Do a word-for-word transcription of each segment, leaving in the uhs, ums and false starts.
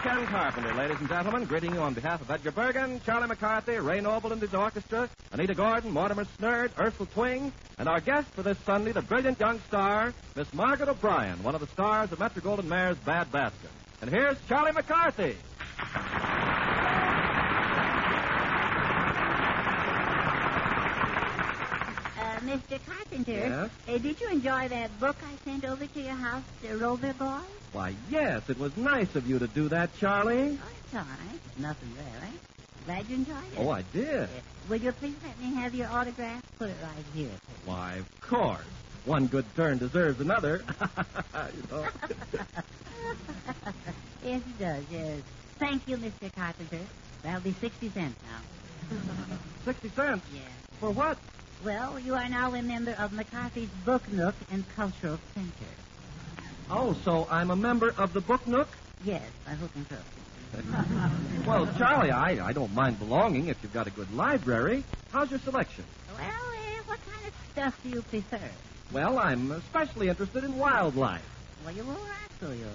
Ken Carpenter, ladies and gentlemen, greeting you on behalf of Edgar Bergen, Charlie McCarthy, Ray Noble and his orchestra, Anita Gordon, Mortimer Snerd, Ursula Twing, and our guest for this Sunday, the brilliant young star, Miss Margaret O'Brien, one of the stars of Metro-Goldwyn-Mayer's Bad Basket. And here's Charlie McCarthy. Mister Carpenter, yes? uh, did you enjoy that book I sent over to your house, The Rover Boy? Why, yes, it was nice of you to do that, Charlie. Oh, it's all right. Nothing really. Glad you enjoyed it. Oh, I did. Uh, will you please let me have your autograph? Put it right here, please. Why, of course. One good turn deserves another. You know. Yes, it does, yes. Thank you, Mister Carpenter. That'll be sixty cents now. Sixty cents? Yes. For what? Well, you are now a member of McCarthy's Book Nook and Cultural Center. Oh, so I'm a member of the Book Nook? Yes, by hook and crook. Well, Charlie, I, I don't mind belonging if you've got a good library. How's your selection? Well, uh, what kind of stuff do you prefer? Well, I'm especially interested in wildlife. Well, you will rascal you.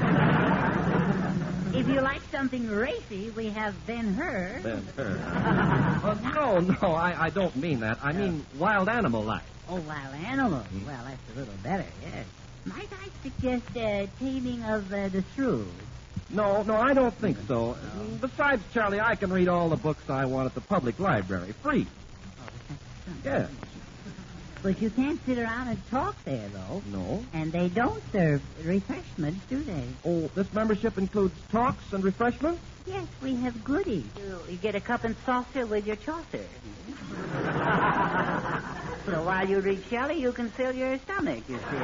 If you like something racy, we have Ben-Hur. Ben-Hur. uh, no, no, I, I don't mean that. I mean wild animal life. Oh, wild animals. Mm. Well, that's a little better, yes. Might I suggest uh, Taming of uh, the Shrew? No, no, I don't think so. No. Besides, Charlie, I can read all the books I want at the public library, free. Oh, that's yes. But you can't sit around and talk there, though. No. And they don't serve refreshments, do they? Oh, this membership includes talks and refreshments? Yes, we have goodies. You, you get a cup and saucer with your chaucer. So while you read Shelley, you can fill your stomach, you see.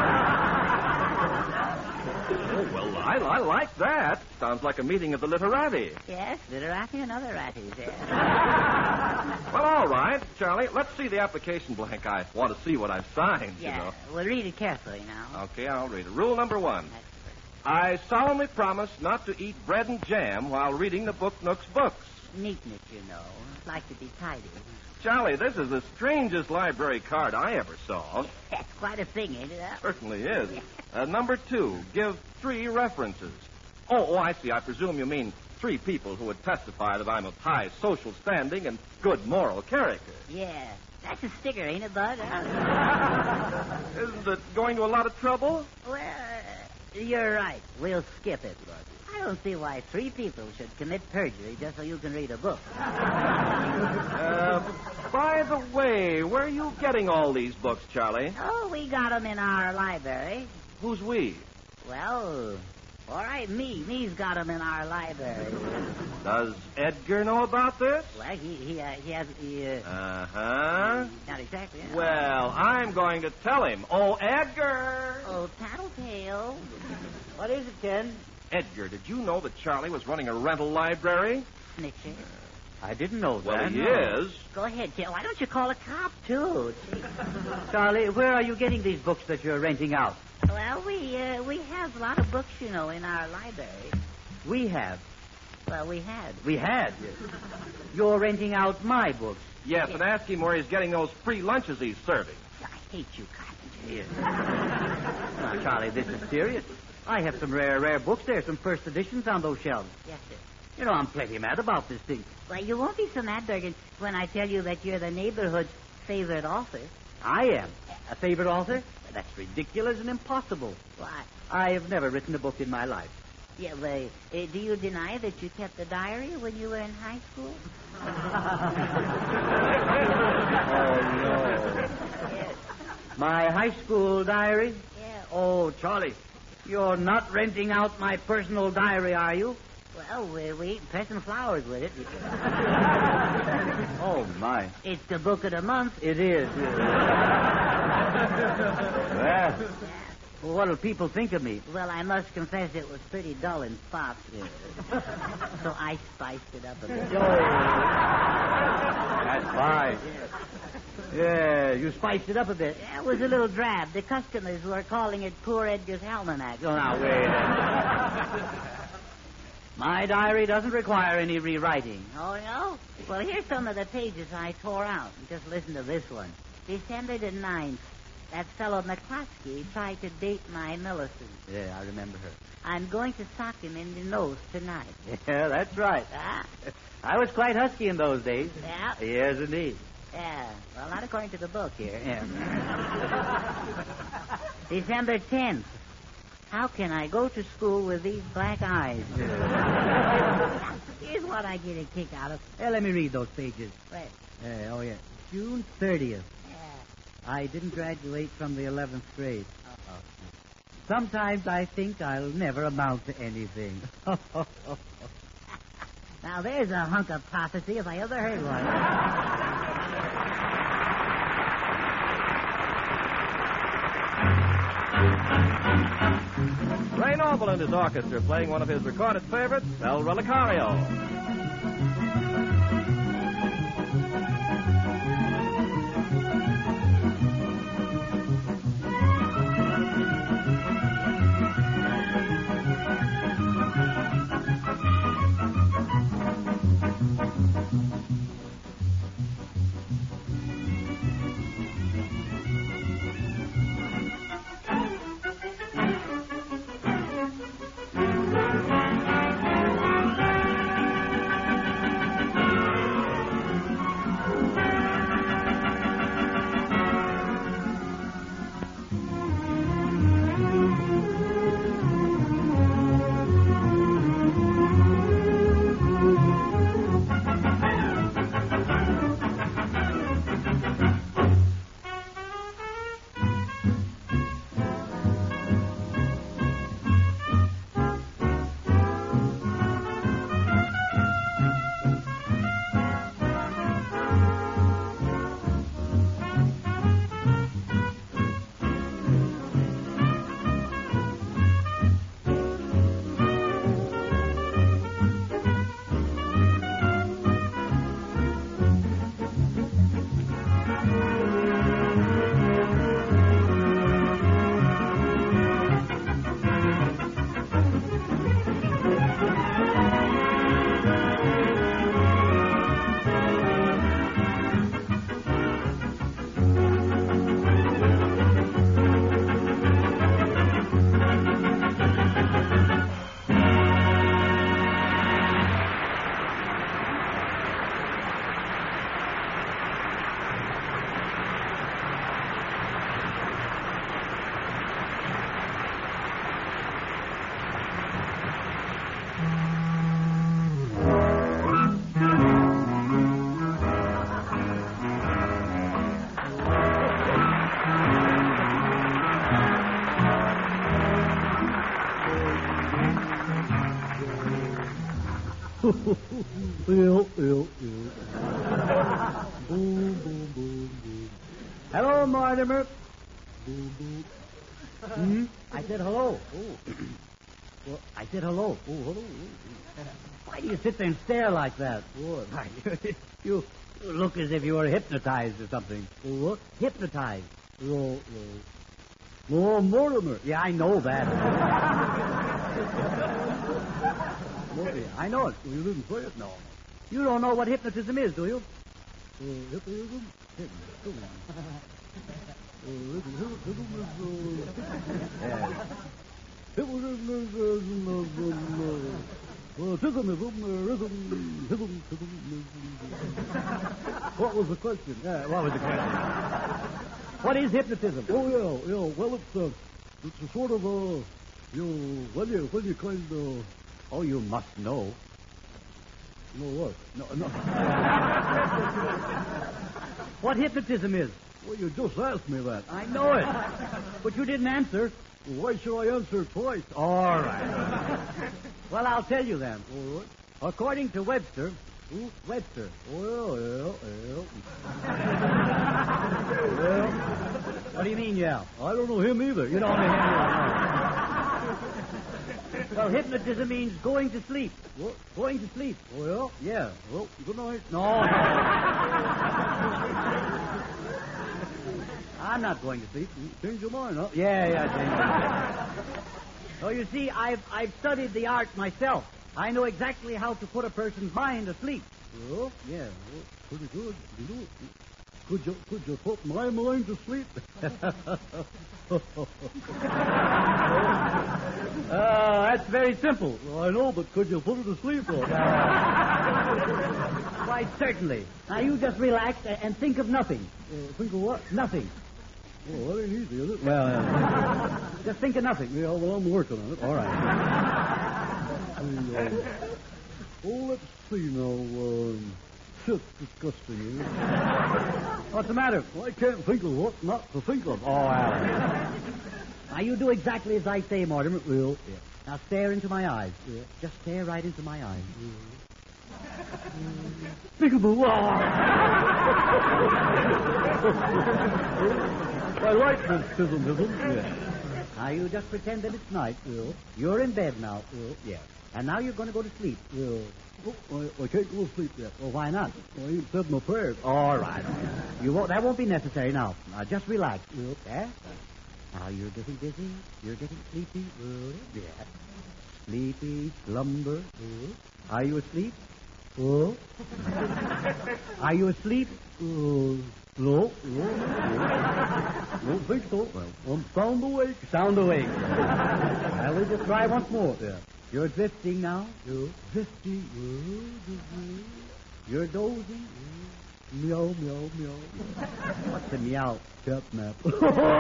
Oh, well, I, I like that. Sounds like a meeting of the literati. Yes, literati and other ratties, yes. Well, all right, Charlie, let's see the application blank. I want to see what I've signed, yeah, you know. We'll read it carefully now. Okay, I'll read it. Rule number one. I solemnly promise not to eat bread and jam while reading the Book Nook's books. Neatness, you know. Like to be tidy. Charlie, this is the strangest library card I ever saw. That's quite a thing, ain't it? Huh? Certainly is. Uh, number two, give three references. Oh, oh, I see. I presume you mean three people who would testify that I'm of high social standing and good moral character. Yeah, that's a sticker, ain't it, Bud? Isn't it going to a lot of trouble? Well, uh, you're right. We'll skip it, Bud. I don't see why three people should commit perjury just so you can read a book. uh, by the way, where are you getting all these books, Charlie? Oh, we got them in our library. Who's we? Well, all right, me. Me's got them in our library. Does Edgar know about this? Well, he he, uh, he has... He, uh, uh-huh. Not exactly. You know. Well, I'm going to tell him. Oh, Edgar! Oh, Tattletale. What is it, Ken? Edgar, did you know that Charlie was running a rental library? Snitcher. I didn't know that. Well, he no. is. Go ahead, Joe. Why don't you call a cop, too? Charlie, where are you getting these books that you're renting out? Well, we uh, we have a lot of books, you know, in our library. We have. Well, we had. We had? Yes. You're renting out my books. Yes, yes, and ask him where he's getting those free lunches he's serving. I hate you, Carpenter. Yes. Now, Charlie, this is serious. I have some rare, rare books there, some first editions on those shelves. Yes, sir. You know, I'm plenty mad about this thing. Well, you won't be so mad, Bergen, when I tell you that you're the neighborhood's favorite author. I am? A favorite author? That's ridiculous and impossible. Why? I have never written a book in my life. Yeah, well, uh, do you deny that you kept a diary when you were in high school? Oh, no. Yes. My high school diary? Yeah. Oh, Charlie, you're not renting out my personal diary, are you? Well, we, we ain't pressing flowers with it. Oh, my. It's the book of the month. It is. Well, well, what'll people think of me? Well, I must confess it was pretty dull in spots. So I spiced it up a bit. That's fine. Yeah, you spiced it up a bit. Yeah, it was a little drab. The customers were calling it Poor Edgar's Almanac. Oh, now, wait. My diary doesn't require any rewriting. Oh, no? Well, here's some of the pages I tore out. Just listen to this one. December the ninth. that fellow McCloskey tried to date my Millicent. Yeah, I remember her. I'm going to sock him in the nose tonight. Yeah, that's right. Ah, I was quite husky in those days. yeah, Yes, indeed. yeah. Well, not according to the book here. Yeah. December tenth. How can I go to school with these black eyes? Here's what I get a kick out of. Hey, let me read those pages. Wait. Uh, oh, yeah. June thirtieth. Yeah. I didn't graduate from the eleventh grade. Uh-oh. Sometimes I think I'll never amount to anything. Now, there's a hunk of prophecy if I ever heard one. Ray Noble and his orchestra playing one of his recorded favorites, El Relicario. Ew, ew, ew. Boom, boom, boom, boom. Hello, Mortimer. Boom, boom. Hmm? I said hello. Oh. Well, I said hello. Oh, hello. Why do you sit there and stare like that? Oh, you, you look as if you were hypnotized or something. Oh, what? Hypnotized. Oh, oh. Oh, Mortimer. Yeah, I know that. Mortimer, I know it. You didn't say it, no. You don't know what hypnotism is, do you? Uh, hypnotism? Hypnotism. Uh, hypnotism is... Uh... Yeah. Hypnotism is... Uh, uh, Tismism, rhythm, tism, tism. What was the question? Yeah, what was the question? What is hypnotism? Oh, yeah, yeah. Well, it's, uh, it's a sort of, uh, you know, when you, when you kind of... Oh, you must know. Know what? No, no. What hypnotism is? Well, you just asked me that. I know it. But you didn't answer. Well, why should I answer twice? All right. Well, I'll tell you then. All right. According to Webster... Who? Webster. Well, yeah, yeah. Well, what do you mean, yeah? I don't know him either. You don't know him either. Well, hypnotism means going to sleep. What? Going to sleep. Oh, yeah? Yeah. Well, good night. No, no. I'm not going to sleep. Change your mind, huh? Yeah, yeah, change your mind. So, you see, I've, I've studied the art myself. I know exactly how to put a person's mind asleep. Oh, yeah. Well, pretty good. You know it. Could you could you put my mind to sleep? Oh, that's very simple. Well, I know, but could you put her to sleep? Or? Quite certainly. Now, you just relax and, and think of nothing. Uh, think of what? Nothing. Oh, that ain't easy, is it? Well, uh, just think of nothing. Yeah, well, I'm working on it. All right. Hey, um, oh, let's see now. Um, shit's disgusting, isn't it? What's the matter? Well, I can't think of what not to think of. Oh, Al. Now, you do exactly as I say, Mortimer. Well, Yeah. Now, stare into my eyes. Yeah. Just stare right into my eyes. peekaboo. Oh. I like this tism-tism. Yeah. Now, you just pretend that it's night. Yeah. You're in bed now. Yeah. Yeah. And now you're going to go to sleep. Yeah. Oh, I, I can't go to sleep yet. Well, why not? I ain't said my prayers. All right. You won't. That won't be necessary now. Now, just relax. Yep. Yeah? Now, you're getting dizzy. You're getting sleepy. Uh, yeah. Sleepy, slumber. Uh, Are you asleep? uh, Are you asleep? uh, no, no, no. Don't think so. Well, I'm sound awake. sound awake. Well, we'll just try once more. Yeah. You're drifting now. Yeah. Drifting. You're dozing. Meow, meow, meow. What's a meow? Cat nap. Yeah,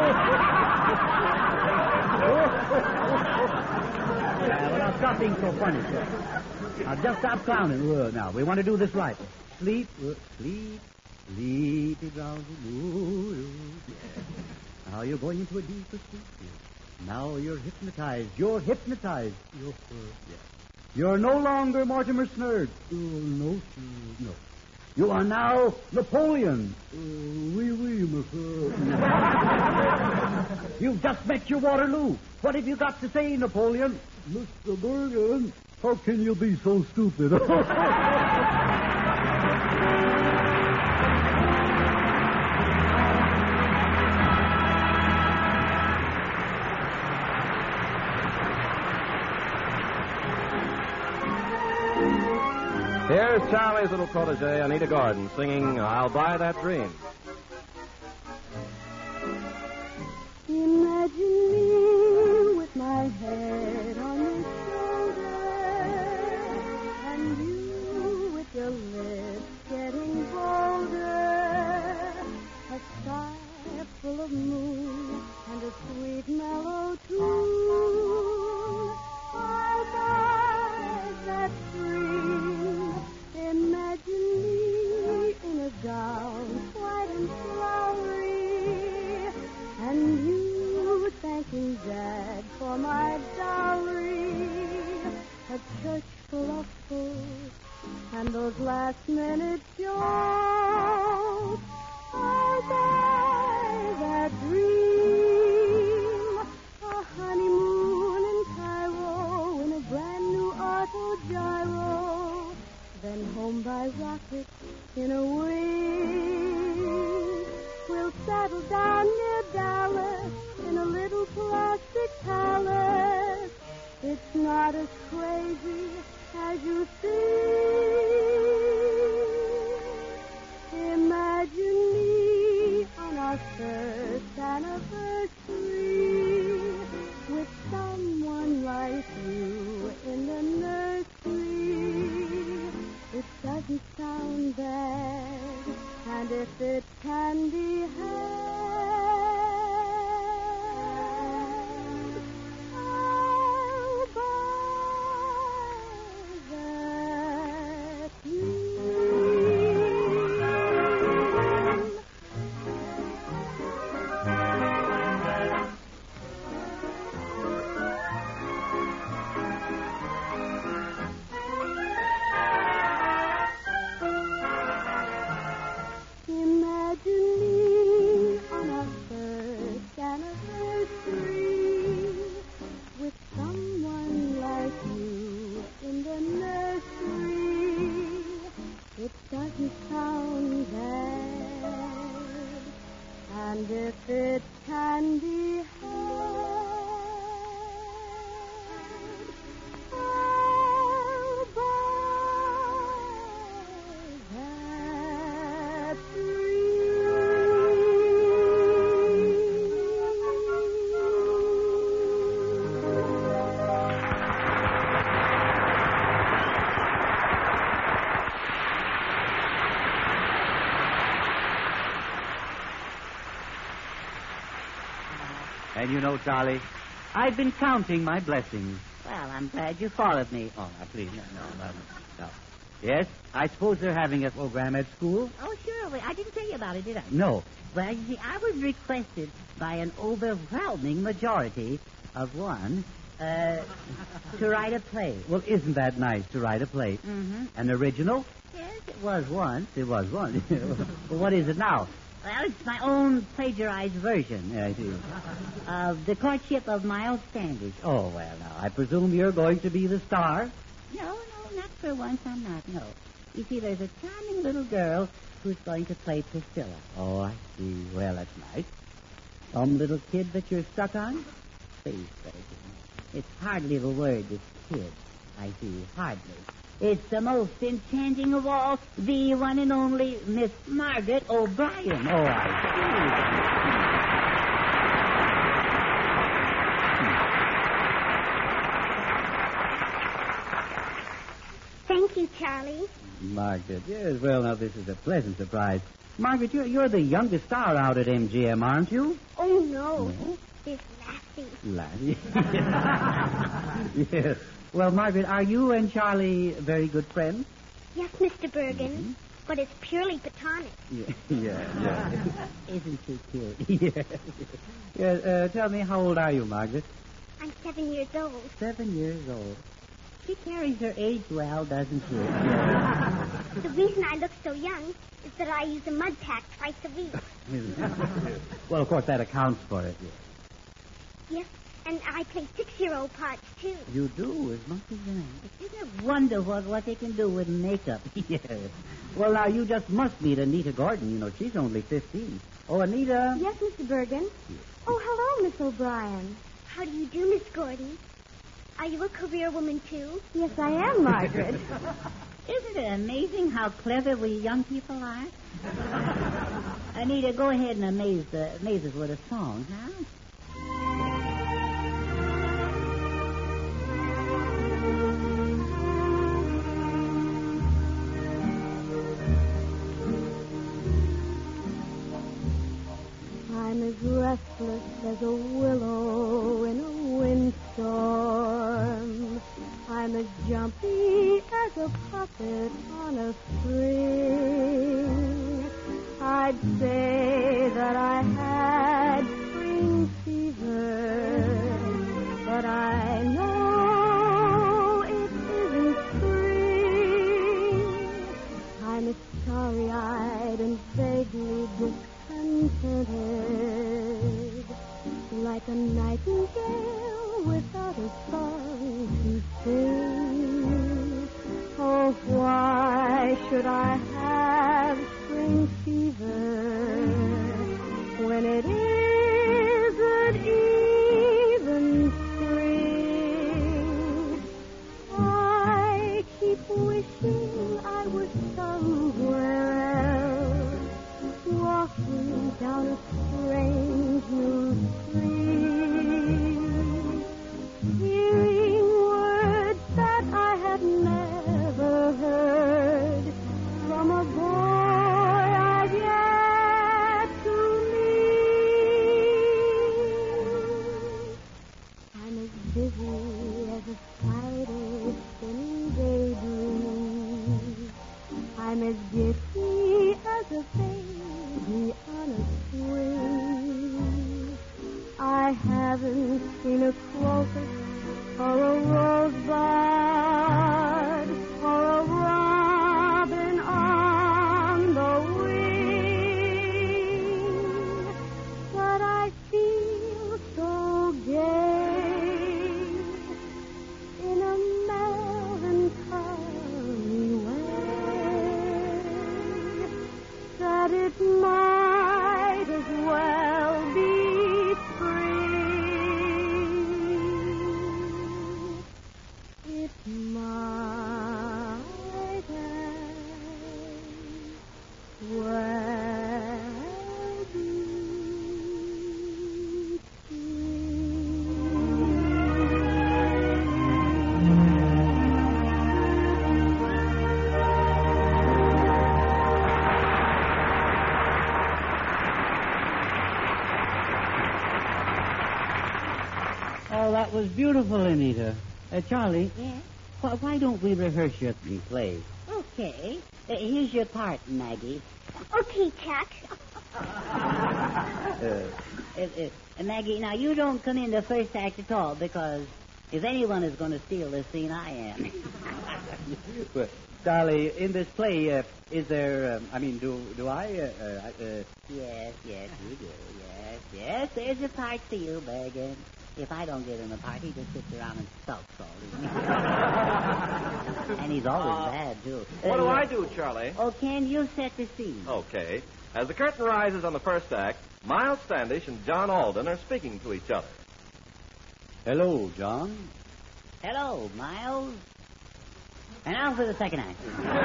well, now stop being so funny, sir. Now just stop clowning. Uh, now, we want to do this right. Sleep, uh, sleep, sleepy, drowsy. Ooh, yeah. Now you're going into a deeper sleep. Now you're hypnotized. You're hypnotized. Yes, sir. You're no longer Mortimer Snurd. Uh, no, sir. No. You are now Napoleon. Uh, oui, oui, monsieur. You've just met your Waterloo. What have you got to say, Napoleon? Mister Bergen, how can you be so stupid? Here's Charlie's little protege, Anita Gordon, singing I'll Buy That Dream. Imagine me with my head on your shoulder, and you with your lips getting bolder, a sky full of moon and a sweet mellow tune. I'll buy that dream. Imagine me in a gown white and flowery, and you thanking Dad for my dowry. A church full of fools and those last-minute jokes. I'll buy that dream. A honeymoon in Cairo in a brand-new auto gyro. Then home by rocket in a wing. We'll settle down near Dallas in a little plastic palace. It's not as crazy as you think. Imagine me on our first anniversary with someone like you in the nursery. It doesn't sound bad, and if it can be had, I'll buy that dream. Imagine me And you know, Charlie, I've been counting my blessings. Well, I'm glad you thought of me. Oh, now, please, no, no, no, no. Yes, I suppose they're having a program at school? Oh, sure. Well, I didn't tell you about it, did I? No. Well, you see, I was requested by an overwhelming majority of one uh, to write a play. Well, isn't that nice to write a play? Mm-hmm. An original? Yes, it was once. It was one. Well, what is it now? Well, it's my own plagiarized version Yeah, I see. of The Courtship of Miles Standish. Oh, well, now, I presume you're going to be the star? No, no, not for once. I'm not, no. You see, there's a charming little girl who's going to play Priscilla. Oh, I see. Well, that's nice. Some little kid that you're stuck on? Please, Sergeant. It's hardly the word, this kid. I see, hardly. It's the most enchanting of all, the one and only Miss Margaret O'Brien. Oh, I Thank you, Charlie. see. Margaret, yes, well, now, this is a pleasant surprise. Margaret, you're, you're the youngest star out at M G M, aren't you? Oh, no. No? This Lassie. Laddie. Yes. Well, Margaret, are you and Charlie very good friends? Yes, Mister Bergen, but it's purely platonic. Yeah, yeah, yeah. Isn't she cute? yeah. yeah uh, tell me, how old are you, Margaret? I'm seven years old. Seven years old. She carries her age well, doesn't she? The reason I look so young is that I use a mud pack twice a week. Well, of course, that accounts for it. Yes. Yes, and I play six-year-old parts, too. You do, as much as that. Isn't it wonderful what they can do with makeup? Yes. Well, now, you just must meet Anita Gordon. You know, she's only fifteen. Oh, Anita. Yes, Mister Bergen. Oh, hello, Miss O'Brien. How do you do, Miss Gordon? Are you a career woman, too? Yes, I am, Margaret. Isn't it amazing how clever we young people are? Anita, go ahead and amaze, the, amaze us with a song, huh? I'm as restless as a willow in a windstorm. I'm as jumpy as a puppet on a string. I'd say that I had spring fever, but I know it isn't spring. I'm as starry-eyed and vaguely discontented, like a nightingale without a song to sing. Oh, why should I have spring fever when it isn't even spring? I keep wishing I was somewhere else, walking down a strange new street, hearing words that I had never heard from a boy I've yet to meet. I'm as busy as a spider spinning daydreams. I'm as giddy as a baby on a swing. I haven't seen a crocus or a rosebud or a robin on the wing, but I feel so gay in a melancholy way that it might as well be spring. It was beautiful, Anita. Uh, Charlie, Yes? why, why don't we rehearse your play? Okay. Uh, here's your part, Maggie. Okay, Chuck. Uh, uh, uh, Maggie, now you don't come in the first act at all, because if anyone is going to steal this scene, I am. Well, Charlie, in this play, uh, is there, um, I mean, do do I, uh, uh, uh, Yes, yes, you do. Yes, yes, there's a part for you, Bergen. If I don't give him a part, he just sits around and sulks all evening. And he's always Uh, bad, too. What do Uh, I do, Charlie? Oh, Ken, you set the scene. Okay. As the curtain rises on the first act, Miles Standish and John Alden are speaking to each other. hello, John? Hello, Miles. And now for the second act.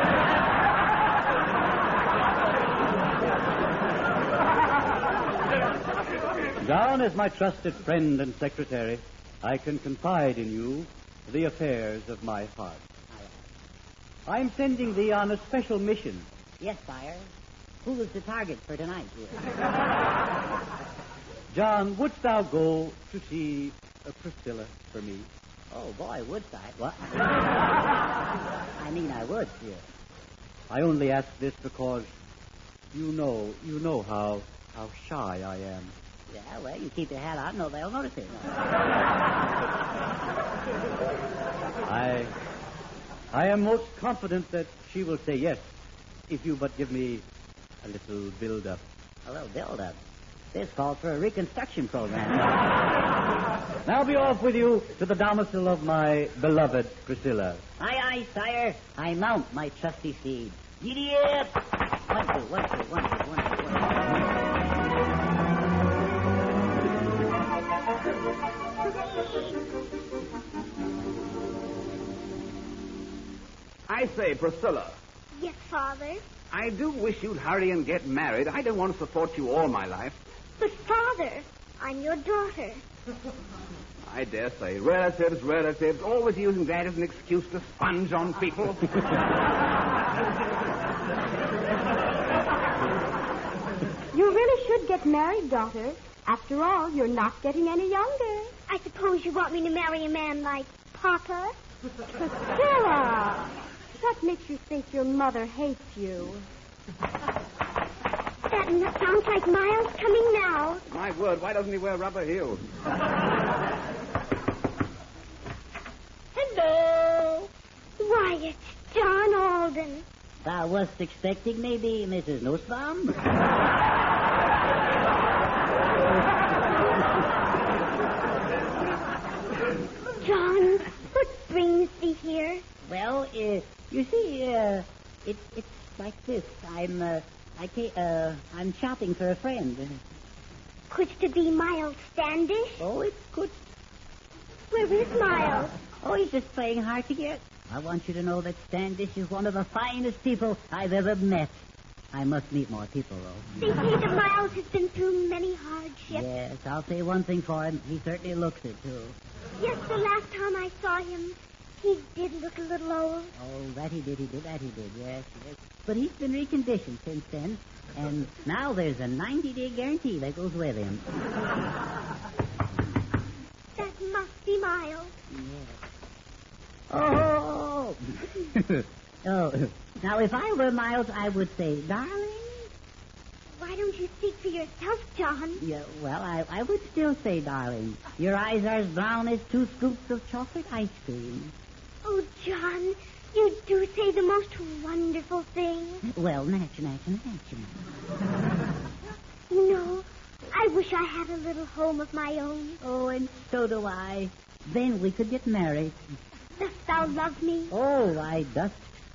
John, as my trusted friend and secretary, I can confide in you the affairs of my heart. I'm sending thee on a special mission. Yes, sire. Who was the target for tonight? John, wouldst thou go to see uh, Priscilla for me? Oh, boy, would I? What? I mean, I would, yeah. I only ask this because you know, you know how how shy I am. Yeah, well, you keep your hat on, no, they'll notice it. I I am most confident that she will say yes, if you but give me a little build-up. A little build-up. This calls for a reconstruction program. Now be off with you to the domicile of my beloved Priscilla. Aye, aye, sire. I mount my trusty steed. Giddy up! One, two, one, two, one, two, one, two, one, I say, Priscilla, Yes, Father. I do wish you'd hurry and get married. I don't want to support you all my life. But, Father, I'm your daughter. I dare say. Relatives, relatives, always using that as an excuse to sponge on people. You really should get married, daughter. After all, you're not getting any younger. I suppose you want me to marry a man like Papa? Priscilla! That makes you think your mother hates you. That n- sounds like Miles coming now. My word, why doesn't he wear rubber heels? Hello. Why, it's John Alden. Thou wast expecting maybe Missus Nussbaum? John, what brings thee here? Well, uh, you see, uh, it, it's like this. I'm, uh, I ca- uh, I'm shopping for a friend. Couldst it be Miles Standish? Oh, it could. Where is Miles? Oh, he's just playing hard to get. I want you to know that Standish is one of the finest people I've ever met. I must meet more people, though. They say that Miles has been through many hardships. Yes, I'll say one thing for him. He certainly looks it, too. Yes, the last time I saw him, he did look a little old. Oh, that he did, he did, that he did, yes, yes. But he's been reconditioned since then, and now there's a ninety-day guarantee that goes with him. That must be Miles. Yes. Oh! Oh, now if I were Miles, I would say, darling. Why don't you speak for yourself, John? Yeah, well, I, I would still say, darling. Your eyes are as brown as two scoops of chocolate ice cream. Oh, John, you do say the most wonderful things. Well, natcha, natcha, natcha. You know, I wish I had a little home of my own. Oh, and so do I. Then we could get married. Dost thou love me? Oh, I dost.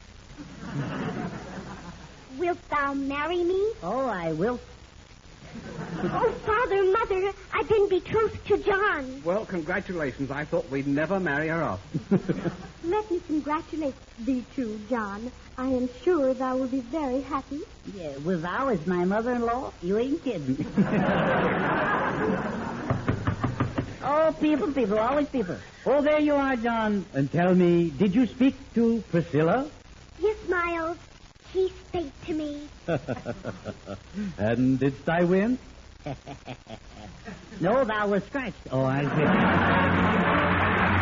Wilt thou marry me? Oh, I will. Oh, Father, Mother, I've been betrothed to John. Well, congratulations. I thought we'd never marry her off. Let me congratulate thee too, John. I am sure thou will be very happy. Yeah, with thou as my mother-in-law? You ain't kidding. Oh, people, people, always people. Oh, there you are, John. And tell me, did you speak to Priscilla? Yes, Miles. She spake to me. And didst I win? No, thou was scratched. Oh, I see.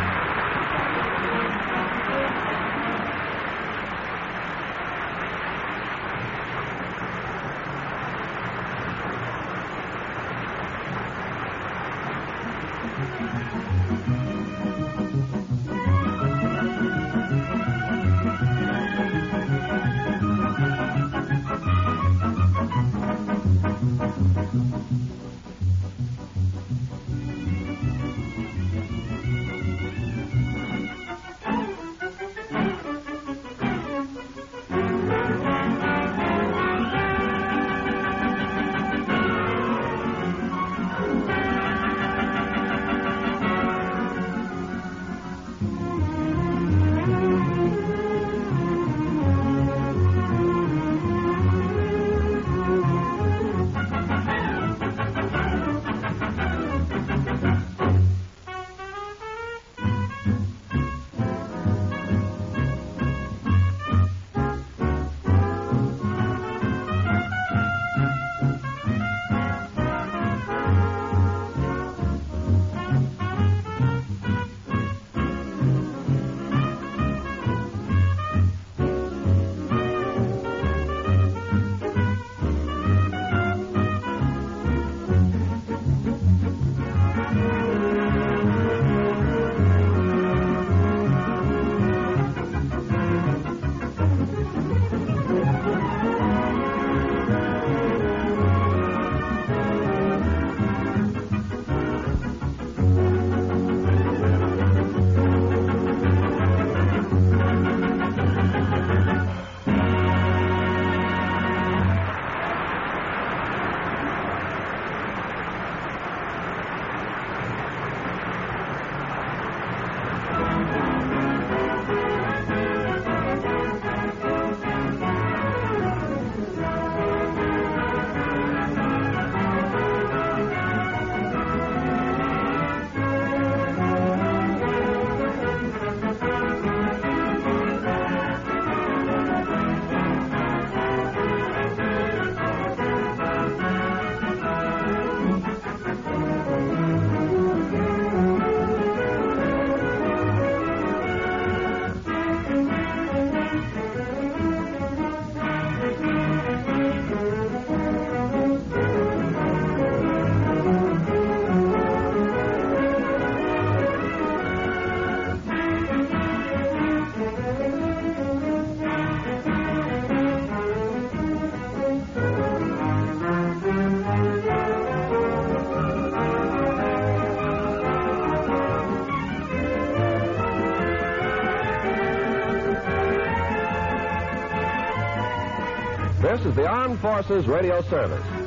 This is the Armed Forces Radio Service.